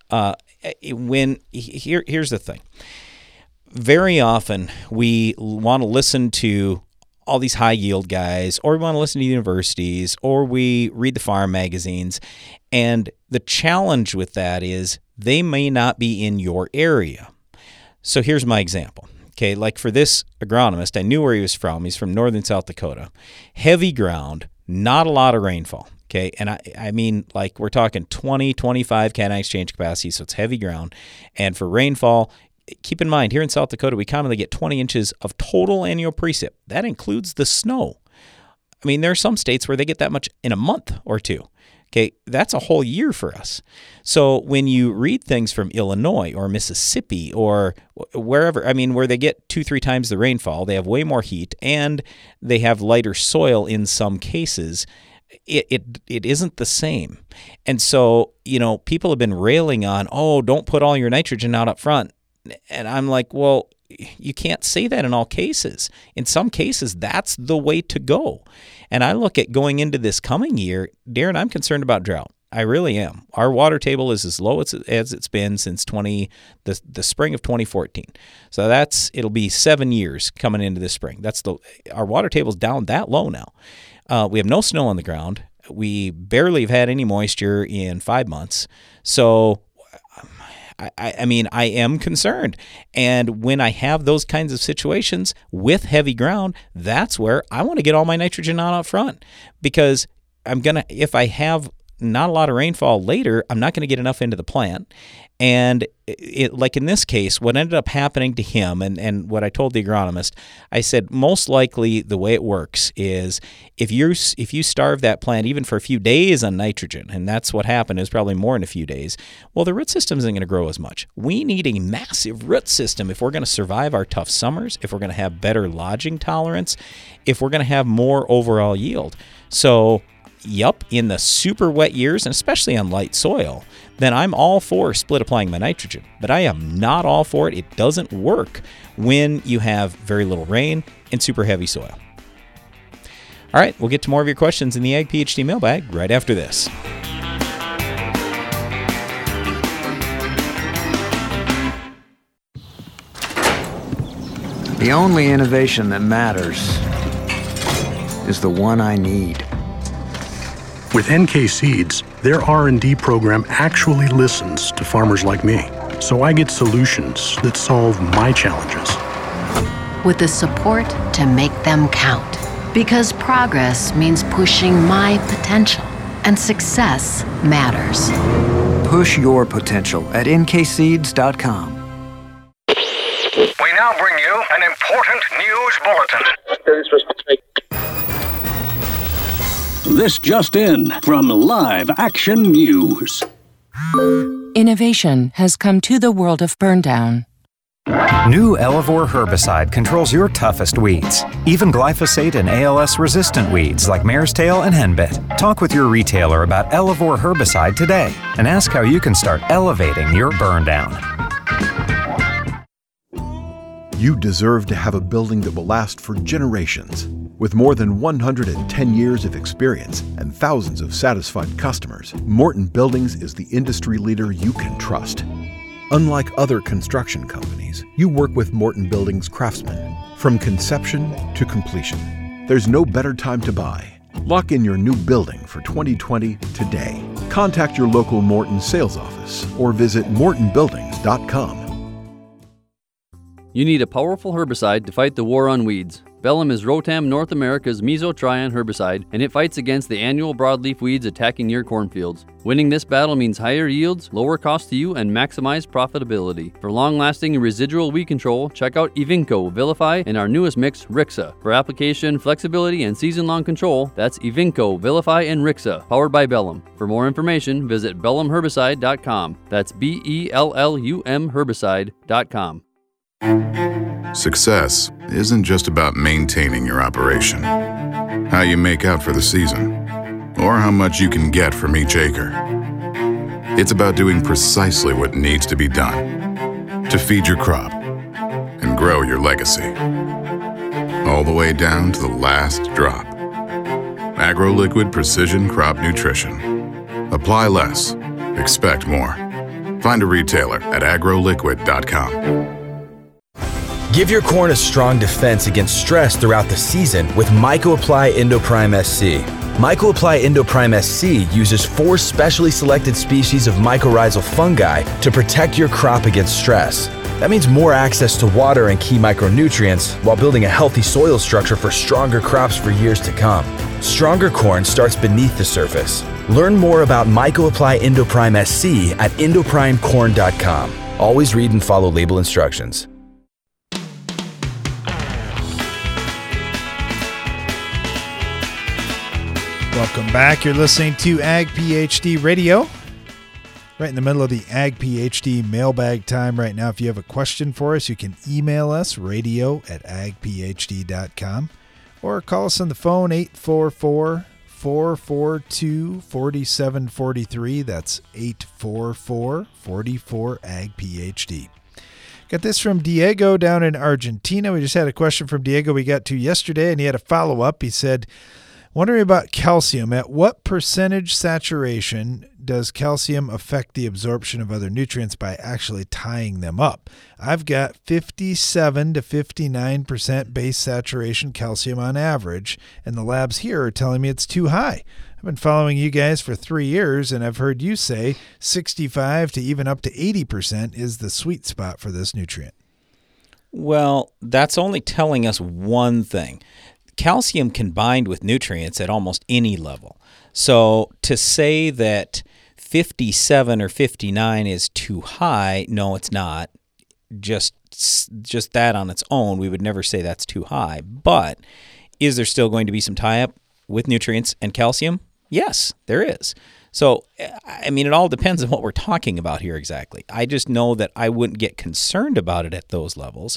Here's the thing. Very often we want to listen to all these high yield guys, or we want to listen to universities, or we read the farm magazines, and the challenge with that is they may not be in your area. So here's my example. Okay, like for this agronomist, I knew where he was from. He's from northern South Dakota. Heavy ground, not a lot of rainfall. Okay, and I mean, like we're talking 20, 25 cation exchange capacity, so it's heavy ground. And for rainfall, keep in mind, here in South Dakota, we commonly get 20 inches of total annual precip. That includes the snow. I mean, there are some states where they get that much in a month or 2. Okay, that's a whole year for us. So when you read things from Illinois or Mississippi or wherever, I mean, where they get 2-3 times the rainfall, they have way more heat, and they have lighter soil in some cases, it isn't the same. And so, people have been railing on, oh, don't put all your nitrogen out up front. And I'm like, well, you can't say that in all cases. In some cases, that's the way to go. And I look at going into this coming year, Darren, I'm concerned about drought. I really am. Our water table is as low as it's been since the spring of 2014. So it'll be 7 years coming into this spring. Our water table's down that low now. We have no snow on the ground. We barely have had any moisture in 5 months. So I mean, I am concerned. And when I have those kinds of situations with heavy ground, that's where I want to get all my nitrogen on up front, because if I have not a lot of rainfall later, I'm not going to get enough into the plant. And like in this case, what ended up happening to him, and what I told the agronomist, I said, most likely the way it works is if you starve that plant even for a few days on nitrogen, and that's what happened, is probably more in a few days, well, the root system isn't going to grow as much. We need a massive root system if we're going to survive our tough summers, if we're going to have better lodging tolerance, if we're going to have more overall yield. So in the super wet years, and especially on light soil, then I'm all for split applying my nitrogen. But I am not all for it. It doesn't work when you have very little rain and super heavy soil. All right, we'll get to more of your questions in the Ag PhD mailbag right after this. The only innovation that matters is the one I need. With NK Seeds, their R&D program actually listens to farmers like me, so I get solutions that solve my challenges. With the support to make them count. Because progress means pushing my potential, and success matters. Push your potential at nkseeds.com. We now bring you an important news bulletin. This just in from Live Action News. Innovation has come to the world of burndown. New Elevore herbicide controls your toughest weeds, even glyphosate and ALS-resistant weeds like mare's tail and henbit. Talk with your retailer about Elevore herbicide today and ask how you can start elevating your burndown. You deserve to have a building that will last for generations. With more than 110 years of experience and thousands of satisfied customers, Morton Buildings is the industry leader you can trust. Unlike other construction companies, you work with Morton Buildings craftsmen from conception to completion. There's no better time to buy. Lock in your new building for 2020 today. Contact your local Morton sales office or visit mortonbuildings.com. You need a powerful herbicide to fight the war on weeds. Bellum is Rotam North America's mesotrione herbicide, and it fights against the annual broadleaf weeds attacking your cornfields. Winning this battle means higher yields, lower cost to you, and maximized profitability. For long-lasting and residual weed control, check out Evinco, Vilify, and our newest mix, Rixa. For application, flexibility, and season-long control, that's Evinco, Vilify, and Rixa, powered by Bellum. For more information, visit bellumherbicide.com. That's BELLUM herbicide.com. Success isn't just about maintaining your operation, how you make out for the season, or how much you can get from each acre. It's about doing precisely what needs to be done to feed your crop and grow your legacy, all the way down to the last drop. AgroLiquid Precision Crop Nutrition. Apply less, expect more. Find a retailer at agroliquid.com. Give your corn a strong defense against stress throughout the season with MycoApply Endoprime SC. MycoApply Endoprime SC uses 4 specially selected species of mycorrhizal fungi to protect your crop against stress. That means more access to water and key micronutrients while building a healthy soil structure for stronger crops for years to come. Stronger corn starts beneath the surface. Learn more about MycoApply Endoprime SC at endoprimecorn.com. Always read and follow label instructions. Welcome back. You're listening to Ag PhD Radio. Right in the middle of the Ag PhD mailbag time right now. If you have a question for us, you can email us, radio@agphd.com, or call us on the phone, 844-442-4743. That's 844-44-AG-PhD. Got this from Diego down in Argentina. We just had a question from Diego we got to yesterday, and he had a follow-up. He said, wondering about calcium. At what percentage saturation does calcium affect the absorption of other nutrients by actually tying them up? I've got 57 to 59% base saturation calcium on average, and the labs here are telling me it's too high. I've been following you guys for 3 years, and I've heard you say 65 to even up to 80% is the sweet spot for this nutrient. Well, that's only telling us one thing. Calcium can bind with nutrients at almost any level. So to say that 57 or 59 is too high, no, it's not. Just that on its own, we would never say that's too high. But is there still going to be some tie-up with nutrients and calcium? Yes, there is. So, I mean, it all depends on what we're talking about here exactly. I just know that I wouldn't get concerned about it at those levels.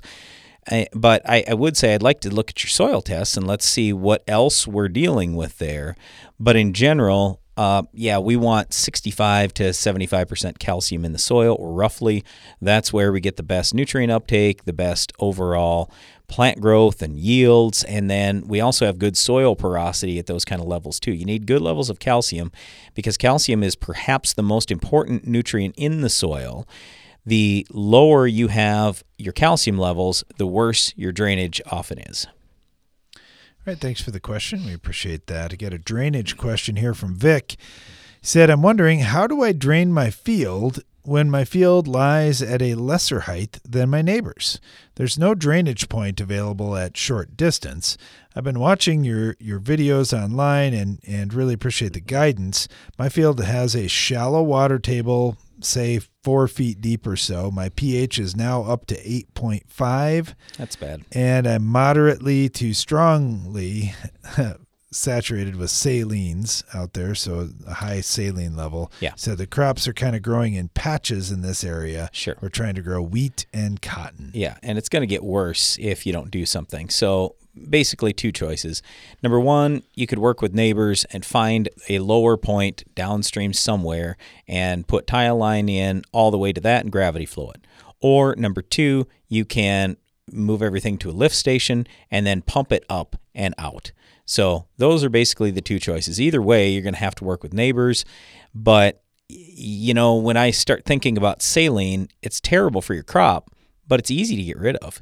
But I would say I'd like to look at your soil tests and let's see what else we're dealing with there. But in general, we want 65 to 75% calcium in the soil, or roughly. That's where we get the best nutrient uptake, the best overall plant growth and yields, and then we also have good soil porosity at those kind of levels too. You need good levels of calcium because calcium is perhaps the most important nutrient in the soil. The lower you have your calcium levels, the worse your drainage often is. All right, thanks for the question. We appreciate that. I got a drainage question here from Vic. He said, I'm wondering, how do I drain my field when my field lies at a lesser height than my neighbor's? There's no drainage point available at short distance. I've been watching your videos online and really appreciate the guidance. My field has a shallow water table, say 4 feet deep or so. My pH is now up to 8.5. That's bad. And I'm moderately to strongly saturated with salines out there, so a high saline level. Yeah. So the crops are kind of growing in patches in this area. Sure. We're trying to grow wheat and cotton. Yeah, and it's going to get worse if you don't do something. So basically 2 choices. Number 1, you could work with neighbors and find a lower point downstream somewhere and put tile line in all the way to that and gravity flow it. Or number 2, you can move everything to a lift station and then pump it up and out. So those are basically the 2 choices. Either way, you're going to have to work with neighbors. But, you know, when I start thinking about saline, it's terrible for your crop, but it's easy to get rid of.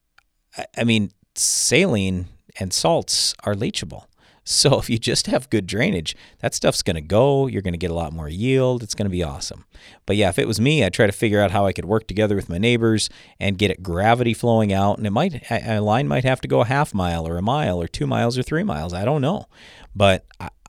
I mean, saline and salts are leachable. So if you just have good drainage, that stuff's going to go. You're going to get a lot more yield. It's going to be awesome. But yeah, if it was me, I'd try to figure out how I could work together with my neighbors and get it gravity flowing out. And a line might have to go a half mile or a mile or 2 miles or 3 miles. I don't know. But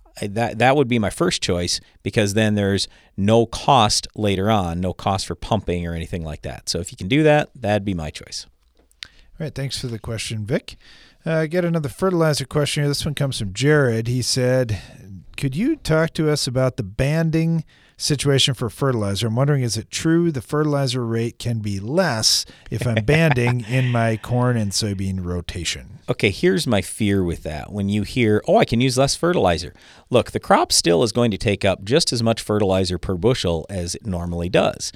that would be my first choice, because then there's no cost later on, no cost for pumping or anything like that. So if you can do that, that'd be my choice. All right, thanks for the question, Vic. Get another fertilizer question here. This one comes from Jared. He said, could you talk to us about the banding situation for fertilizer? I'm wondering, is it true the fertilizer rate can be less if I'm banding in my corn and soybean rotation? Okay, here's my fear with that. When you hear, I can use less fertilizer. Look, the crop still is going to take up just as much fertilizer per bushel as it normally does.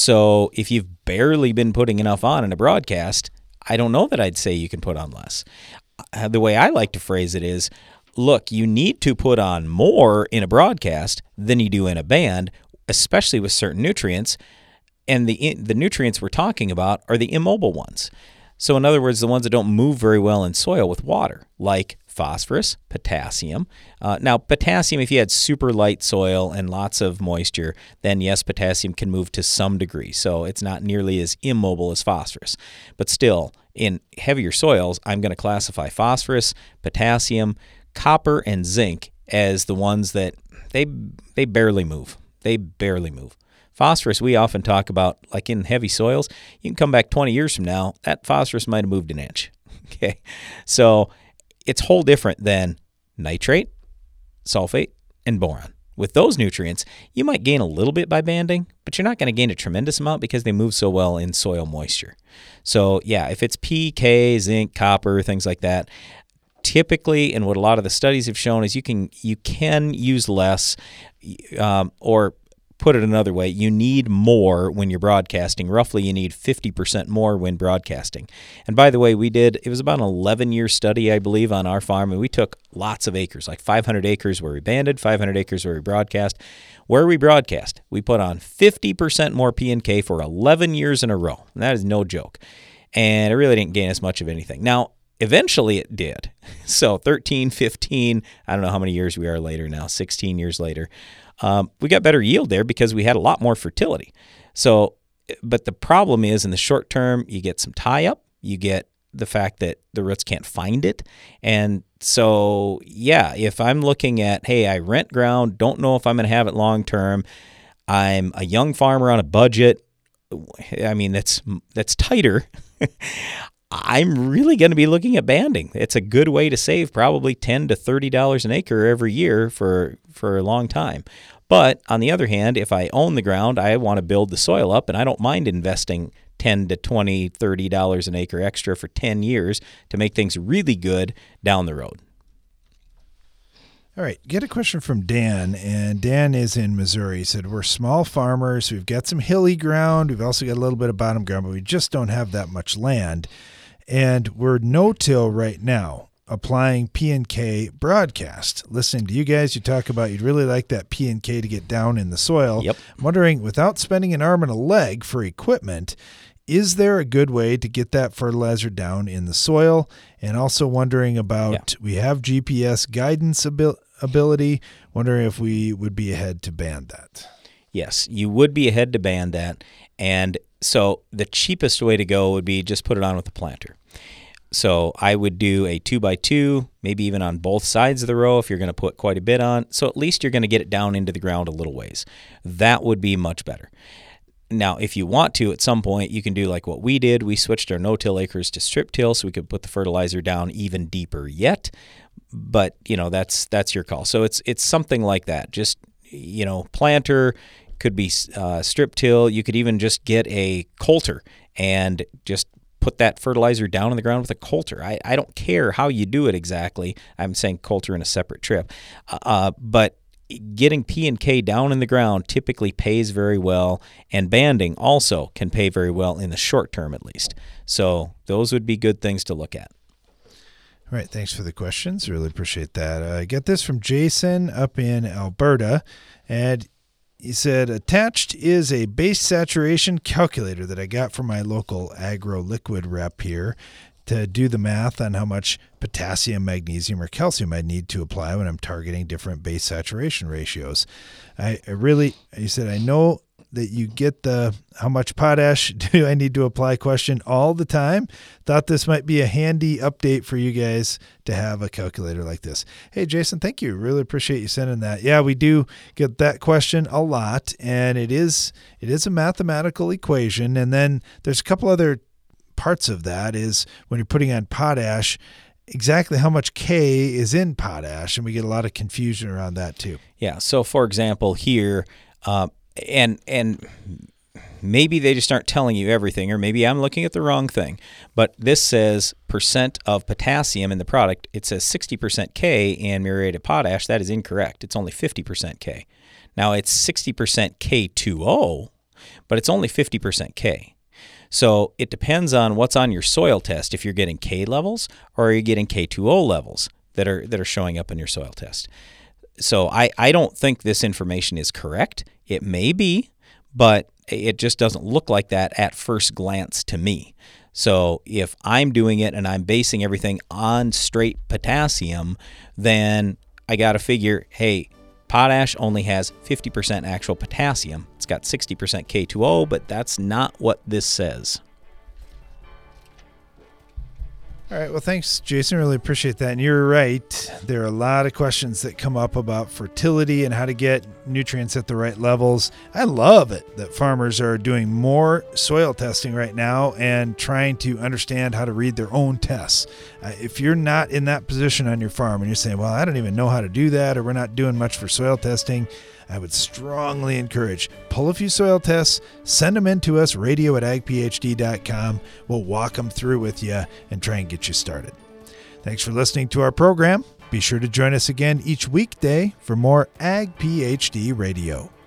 So if you've barely been putting enough on in a broadcast, I don't know that I'd say you can put on less. The way I like to phrase it is, look, you need to put on more in a broadcast than you do in a band, especially with certain nutrients. And the nutrients we're talking about are the immobile ones. So in other words, the ones that don't move very well in soil with water, like phosphorus, potassium. Now, potassium, if you had super light soil and lots of moisture, then yes, potassium can move to some degree. So it's not nearly as immobile as phosphorus. But still, in heavier soils, I'm going to classify phosphorus, potassium, copper, and zinc as the ones that they barely move. They barely move. Phosphorus, we often talk about, like in heavy soils, you can come back 20 years from now, that phosphorus might have moved an inch. Okay, so it's whole different than nitrate, sulfate, and boron. With those nutrients, you might gain a little bit by banding, but you're not going to gain a tremendous amount because they move so well in soil moisture. So yeah, if it's P, K, zinc, copper, things like that, typically, and what a lot of the studies have shown is you can use less, or put it another way, you need more when you're broadcasting. Roughly, you need 50% more when broadcasting. And by the way, it was about an 11-year study, I believe, on our farm, and we took lots of acres, like 500 acres where we banded, 500 acres where we broadcast. Where we broadcast, we put on 50% more P&K for 11 years in a row. And that is no joke. And it really didn't gain us much of anything. Now, eventually it did. So 13, 15, I don't know how many years we are later now, 16 years later. We got better yield there because we had a lot more fertility. So, but the problem is in the short term, you get some tie-up. You get the fact that the roots can't find it. And so, yeah, if I'm looking at, hey, I rent ground, don't know if I'm going to have it long term, I'm a young farmer on a budget, I mean, that's tighter. I'm really going to be looking at banding. It's a good way to save probably $10 to $30 an acre every year for a long time. But on the other hand, if I own the ground, I want to build the soil up, and I don't mind investing $10 to $20, $30 an acre extra for 10 years to make things really good down the road. All right, get a question from Dan, and Dan is in Missouri. He said, we're small farmers. We've got some hilly ground. We've also got a little bit of bottom ground, but we just don't have that much land. And we're no-till right now, applying P&K broadcast. Listening to you guys, you talk about you'd really like that P&K to get down in the soil. Yep. I'm wondering, without spending an arm and a leg for equipment, is there a good way to get that fertilizer down in the soil? And also wondering about, we have GPS guidance ability, wondering if we would be ahead to band that. Yes, you would be ahead to band that. And so the cheapest way to go would be just put it on with a planter. So I would do a 2x2, maybe even on both sides of the row if you're going to put quite a bit on. So at least you're going to get it down into the ground a little ways. That would be much better. Now, if you want to, at some point, you can do like what we did. We switched our no-till acres to strip-till so we could put the fertilizer down even deeper yet. But, that's your call. So it's something like that. Just, planter, could be strip-till. You could even just get a coulter and just put that fertilizer down in the ground with a coulter. I don't care how you do it exactly. I'm saying coulter in a separate trip. But getting P&K down in the ground typically pays very well, and banding also can pay very well in the short term at least. So those would be good things to look at. All right, thanks for the questions. Really appreciate that. I get this from Jason up in Alberta, and he said, attached is a base saturation calculator that I got from my local agro liquid rep here to do the math on how much potassium, magnesium, or calcium I need to apply when I'm targeting different base saturation ratios. He said, I know that you get the how much potash do I need to apply question all the time. Thought this might be a handy update for you guys to have a calculator like this. Hey, Jason, thank you. Really appreciate you sending that. Yeah, we do get that question a lot, and it is a mathematical equation. And then there's a couple other parts of that is when you're putting on potash, exactly how much K is in potash, and we get a lot of confusion around that too. Yeah, so for example here, and maybe they just aren't telling you everything, or maybe I'm looking at the wrong thing, but this says percent of potassium in the product. It says 60% K in muriated potash. That is incorrect. It's only 50% K. Now it's 60% K2O, but it's only 50% K. So it depends on what's on your soil test, if you're getting K levels or are you getting K2O levels that are showing up in your soil test. So I don't think this information is correct. It may be, but it just doesn't look like that at first glance to me. So if I'm doing it and I'm basing everything on straight potassium, then I got to figure, hey, potash only has 50% actual potassium. It's got 60% K2O, but that's not what this says. All right. Well, thanks, Jason. Really appreciate that. And you're right. There are a lot of questions that come up about fertility and how to get nutrients at the right levels. I love it that farmers are doing more soil testing right now and trying to understand how to read their own tests. If you're not in that position on your farm and you're saying, well, I don't even know how to do that, or we're not doing much for soil testing, I would strongly encourage, pull a few soil tests, send them in to us, radio@agphd.com. We'll walk them through with you and try and get you started. Thanks for listening to our program. Be sure to join us again each weekday for more Ag PhD Radio.